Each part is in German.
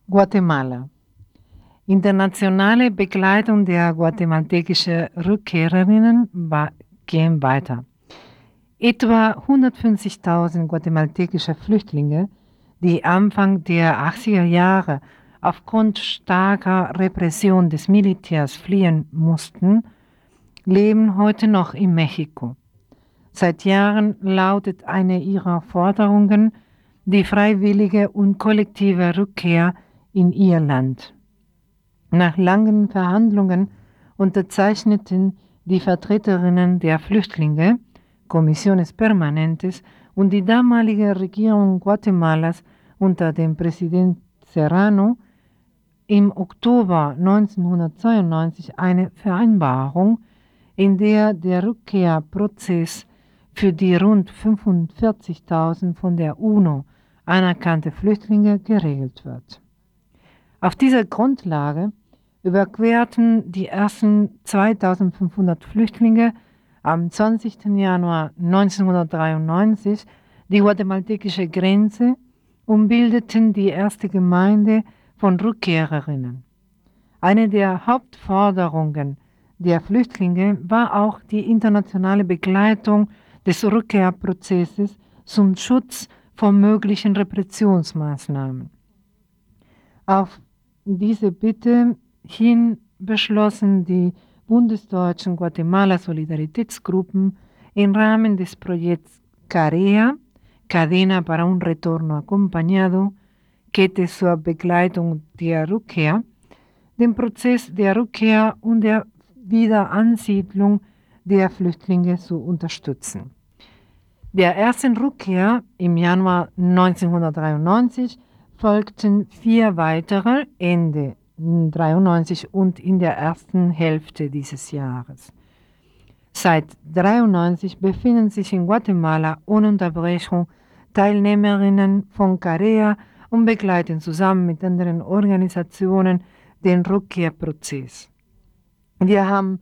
Guatemala. Internationale Begleitung der guatemaltekischen Rückkehrerinnen gehen weiter. Etwa 150.000 guatemaltekische Flüchtlinge, die Anfang der 80er Jahre aufgrund starker Repression des Militärs fliehen mussten, leben heute noch in Mexiko. Seit Jahren lautet eine ihrer Forderungen die freiwillige und kollektive Rückkehr in ihr Land. Nach langen Verhandlungen unterzeichneten die Vertreterinnen der Flüchtlinge, Comisiones Permanentes, und die damalige Regierung Guatemalas unter dem Präsident Serrano im Oktober 1992 eine Vereinbarung, in der der Rückkehrprozess für die rund 45.000 von der UNO anerkannte Flüchtlinge geregelt wird. Auf dieser Grundlage überquerten die ersten 2.500 Flüchtlinge am 20. Januar 1993 die guatemaltekische Grenze und bildeten die erste Gemeinde von Rückkehrerinnen. Eine der Hauptforderungen der Flüchtlinge war auch die internationale Begleitung des Rückkehrprozesses zum Schutz vor möglichen Repressionsmaßnahmen. Auf diese Bitte hin beschlossen die bundesdeutschen Guatemala-Solidaritätsgruppen im Rahmen des Projekts CAREA, Cadena para un Retorno Acompañado, Kette zur Begleitung der Rückkehr, den Prozess der Rückkehr und der Wiederansiedlung der Flüchtlinge zu unterstützen. Der ersten Rückkehr im Januar 1993 folgten 4 weitere Ende 1993 und in der ersten Hälfte dieses Jahres. Seit 1993 befinden sich in Guatemala ohne Unterbrechung Teilnehmerinnen von CAREA und begleiten zusammen mit anderen Organisationen den Rückkehrprozess. Wir haben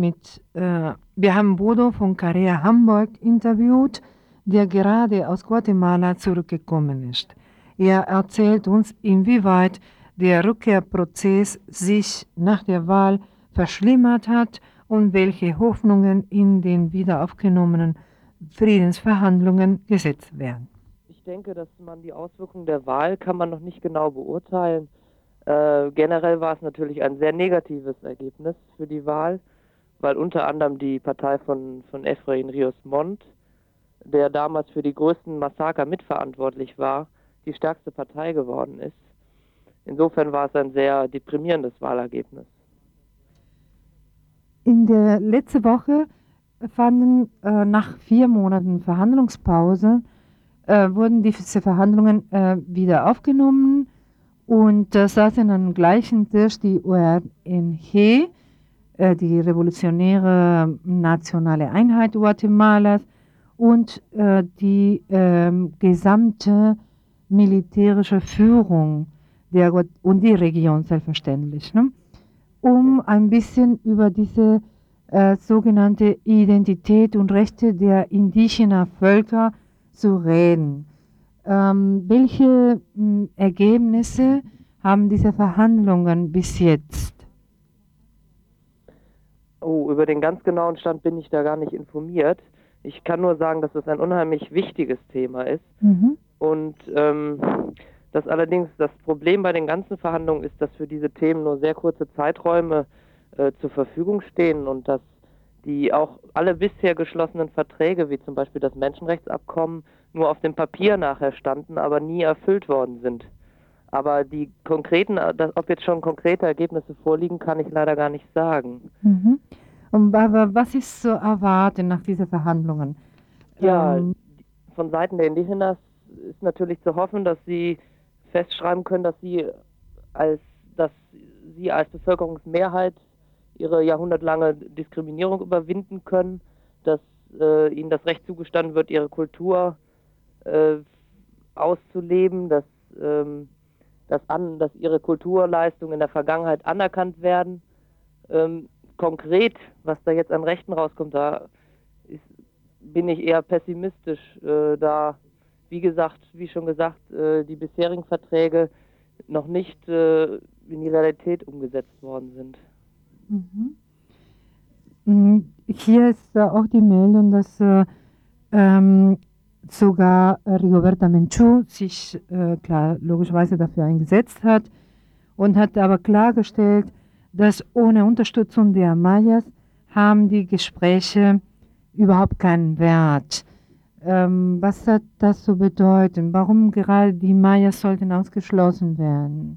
Bodo von CAREA Hamburg interviewt, der gerade aus Guatemala zurückgekommen ist. Er erzählt uns, inwieweit der Rückkehrprozess sich nach der Wahl verschlimmert hat und welche Hoffnungen in den wiederaufgenommenen Friedensverhandlungen gesetzt werden. Ich denke, dass man die Auswirkungen der Wahl kann man noch nicht genau beurteilen. Generell war es natürlich ein sehr negatives Ergebnis für die Wahl, weil unter anderem die Partei von Efraín Ríos Montt, der damals für die größten Massaker mitverantwortlich war, die stärkste Partei geworden ist. Insofern war es ein sehr deprimierendes Wahlergebnis. In der letzten Woche fanden nach 4 Monaten Verhandlungspause wurden diese Verhandlungen wieder aufgenommen und saßen am gleichen Tisch die URNG, die Revolutionäre Nationale Einheit Guatemalas und die gesamte militärische Führung und die Region selbstverständlich, ne? Um ein bisschen über diese sogenannte Identität und Rechte der indigenen Völker zu reden. Welche Ergebnisse haben diese Verhandlungen bis jetzt? Oh, über den ganz genauen Stand bin ich da gar nicht informiert. Ich kann nur sagen, dass es ein unheimlich wichtiges Thema ist. Und dass allerdings das Problem bei den ganzen Verhandlungen ist, dass für diese Themen nur sehr kurze Zeiträume zur Verfügung stehen und dass die auch alle bisher geschlossenen Verträge, wie zum Beispiel das Menschenrechtsabkommen, nur auf dem Papier nachher standen, aber nie erfüllt worden sind. Aber die konkreten, ob jetzt schon konkrete Ergebnisse vorliegen, kann ich leider gar nicht sagen. Aber was ist zu erwarten nach diesen Verhandlungen? Ja, von Seiten der Indigenas ist natürlich zu hoffen, dass sie festschreiben können, dass sie als Bevölkerungsmehrheit ihre jahrhundertlange Diskriminierung überwinden können, dass ihnen das Recht zugestanden wird, ihre Kultur auszuleben, dass ihre Kulturleistungen in der Vergangenheit anerkannt werden. Konkret, was da jetzt an Rechten rauskommt, bin ich eher pessimistisch, da, wie schon gesagt, die bisherigen Verträge noch nicht in die Realität umgesetzt worden sind. Hier ist auch die Meldung, dass sogar Rigoberta Menchú sich klar logischerweise dafür eingesetzt hat und hat aber klargestellt, dass ohne Unterstützung der Mayas haben die Gespräche überhaupt keinen Wert. Was hat das zu bedeuten? Warum gerade die Mayas sollten ausgeschlossen werden?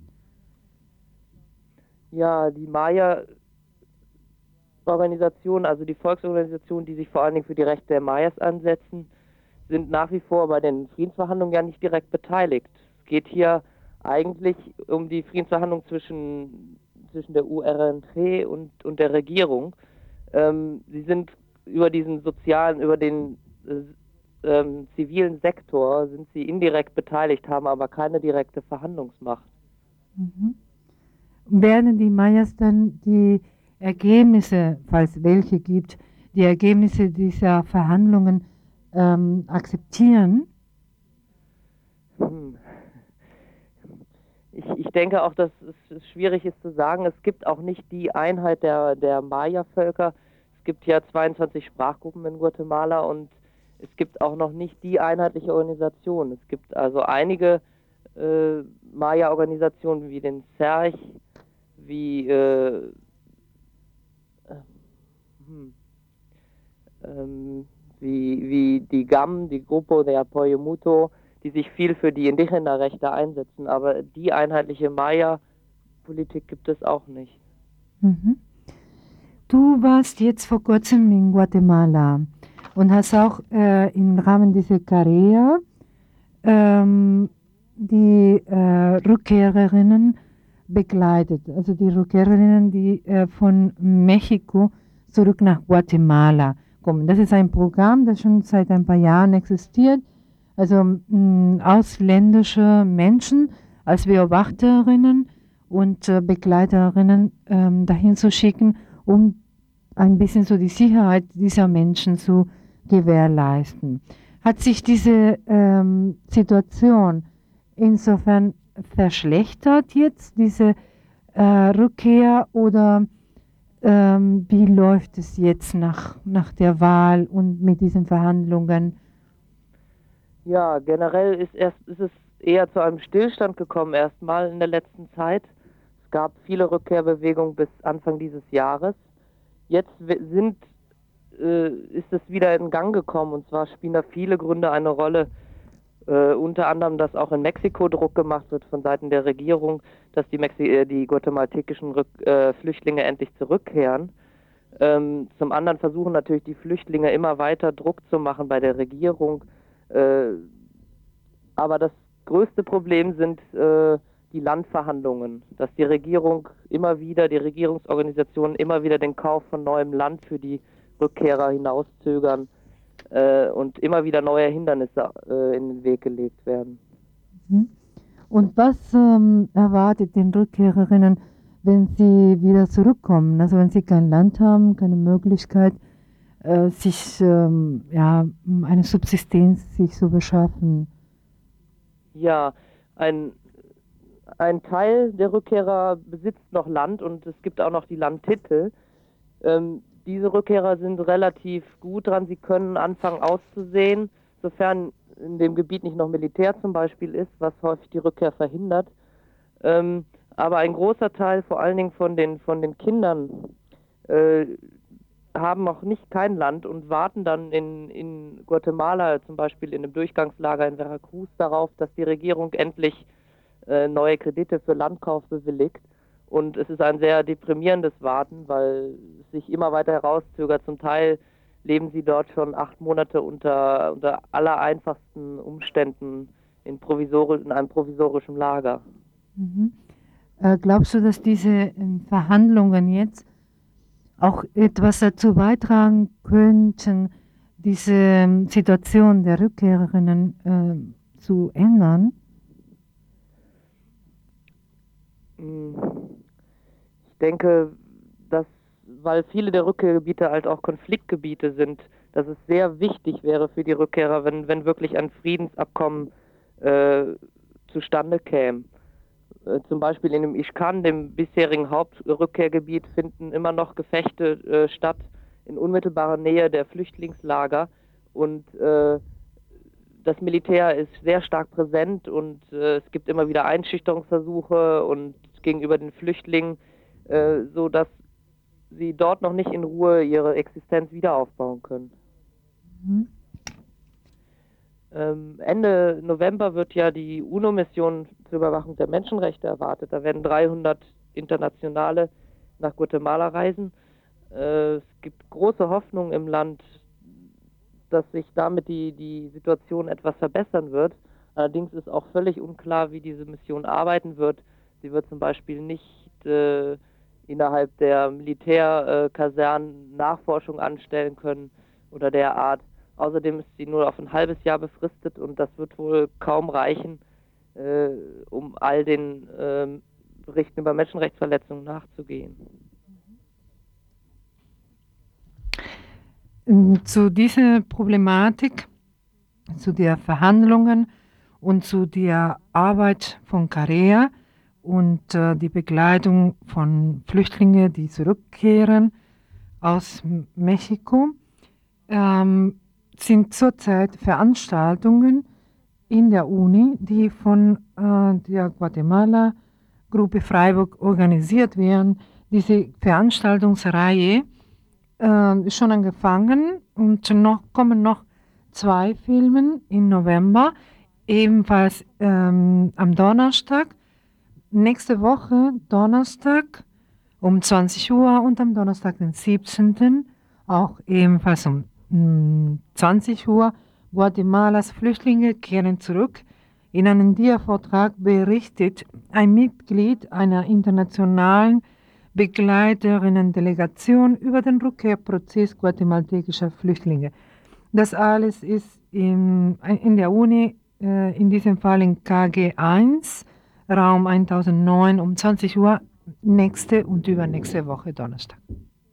Ja, die Maya-Organisation, also die Volksorganisationen, die sich vor allen Dingen für die Rechte der Mayas ansetzen, sind nach wie vor bei den Friedensverhandlungen ja nicht direkt beteiligt. Es geht hier eigentlich um die Friedensverhandlungen zwischen der URNT und der Regierung. Sie sind über diesen sozialen, über den zivilen Sektor sind sie indirekt beteiligt, haben aber keine direkte Verhandlungsmacht. Werden die Mayas dann die Ergebnisse, falls welche gibt, die Ergebnisse dieser Verhandlungen akzeptieren? Ich denke auch, dass es schwierig ist zu sagen. Es gibt auch nicht die Einheit der Maya-Völker. Es gibt ja 22 Sprachgruppen in Guatemala und es gibt auch noch nicht die einheitliche Organisation. Es gibt also einige Maya-Organisationen wie den CERJ, wie die GAM, die Grupo de Apoyo Mutuo, die sich viel für die Indigena-Rechte einsetzen. Aber die einheitliche Maya-Politik gibt es auch nicht. Du warst jetzt vor kurzem in Guatemala und hast auch im Rahmen dieser Carrera die Rückkehrerinnen begleitet. Also die Rückkehrerinnen, die von Mexiko zurück nach Guatemala kommen. Das ist ein Programm, das schon seit ein paar Jahren existiert. Also ausländische Menschen als Beobachterinnen und Begleiterinnen dahin zu schicken, um ein bisschen so die Sicherheit dieser Menschen zu gewährleisten. Hat sich diese Situation insofern verschlechtert jetzt, diese Rückkehr, oder wie läuft es jetzt nach der Wahl und mit diesen Verhandlungen? Ja, generell ist es eher zu einem Stillstand gekommen erstmal in der letzten Zeit. Es gab viele Rückkehrbewegungen bis Anfang dieses Jahres. Jetzt ist es wieder in Gang gekommen, und zwar spielen da viele Gründe eine Rolle. Unter anderem, dass auch in Mexiko Druck gemacht wird von Seiten der Regierung, dass die guatemaltekischen Flüchtlinge endlich zurückkehren. Zum anderen versuchen natürlich die Flüchtlinge immer weiter Druck zu machen bei der Regierung. Aber das größte Problem sind die Landverhandlungen, dass die Regierungsorganisationen immer wieder den Kauf von neuem Land für die Rückkehrer hinauszögern und immer wieder neue Hindernisse in den Weg gelegt werden. Und was erwartet den Rückkehrerinnen, wenn sie wieder zurückkommen? Also wenn sie kein Land haben, keine Möglichkeit, sich eine Subsistenz sich zu beschaffen? Ja, ein Teil der Rückkehrer besitzt noch Land und es gibt auch noch die Landtitel. Diese Rückkehrer sind relativ gut dran, sie können anfangen auszusehen, sofern in dem Gebiet nicht noch Militär zum Beispiel ist, was häufig die Rückkehr verhindert. Aber ein großer Teil, vor allen Dingen von den Kindern, haben noch nicht kein Land und warten dann in Guatemala, zum Beispiel in einem Durchgangslager in Veracruz, darauf, dass die Regierung endlich neue Kredite für Landkauf bewilligt. Und es ist ein sehr deprimierendes Warten, weil es sich immer weiter herauszögert. Zum Teil leben sie dort schon 8 Monate unter aller einfachsten Umständen in einem provisorischen Lager. Glaubst du, dass diese Verhandlungen jetzt auch etwas dazu beitragen könnten, diese Situation der Rückkehrerinnen zu ändern? Ich denke, dass, weil viele der Rückkehrgebiete halt auch Konfliktgebiete sind, dass es sehr wichtig wäre für die Rückkehrer, wenn wirklich ein Friedensabkommen zustande käme. Zum Beispiel in dem Ischkan, dem bisherigen Hauptrückkehrgebiet, finden immer noch Gefechte statt in unmittelbarer Nähe der Flüchtlingslager. Und das Militär ist sehr stark präsent und es gibt immer wieder Einschüchterungsversuche und gegenüber den Flüchtlingen, so dass sie dort noch nicht in Ruhe ihre Existenz wieder aufbauen können. Mhm. Ende November wird ja die UNO-Mission zur Überwachung der Menschenrechte erwartet. Da werden 300 Internationale nach Guatemala reisen. Es gibt große Hoffnung im Land, dass sich damit die Situation etwas verbessern wird. Allerdings ist auch völlig unklar, wie diese Mission arbeiten wird. Sie wird zum Beispiel nicht innerhalb der Militärkasernen Nachforschung anstellen können oder derart. Außerdem ist sie nur auf ein halbes Jahr befristet und das wird wohl kaum reichen, um all den Berichten über Menschenrechtsverletzungen nachzugehen. Zu dieser Problematik, zu den Verhandlungen und zu der Arbeit von CAREA und die Begleitung von Flüchtlingen, die zurückkehren aus Mexiko, sind zurzeit Veranstaltungen in der Uni, die von der Guatemala-Gruppe Freiburg organisiert werden. Diese Veranstaltungsreihe ist schon angefangen und kommen noch 2 Filme im November, ebenfalls am Donnerstag, nächste Woche Donnerstag um 20 Uhr und am Donnerstag, den 17. auch ebenfalls um 20 Uhr. Guatemalas Flüchtlinge kehren zurück. In einem Dia-Vortrag berichtet ein Mitglied einer internationalen Begleiterinnen-Delegation über den Rückkehrprozess guatemaltekischer Flüchtlinge. Das alles ist in der Uni, in diesem Fall in KG1, Raum 1009 um 20 Uhr, nächste und übernächste Woche Donnerstag.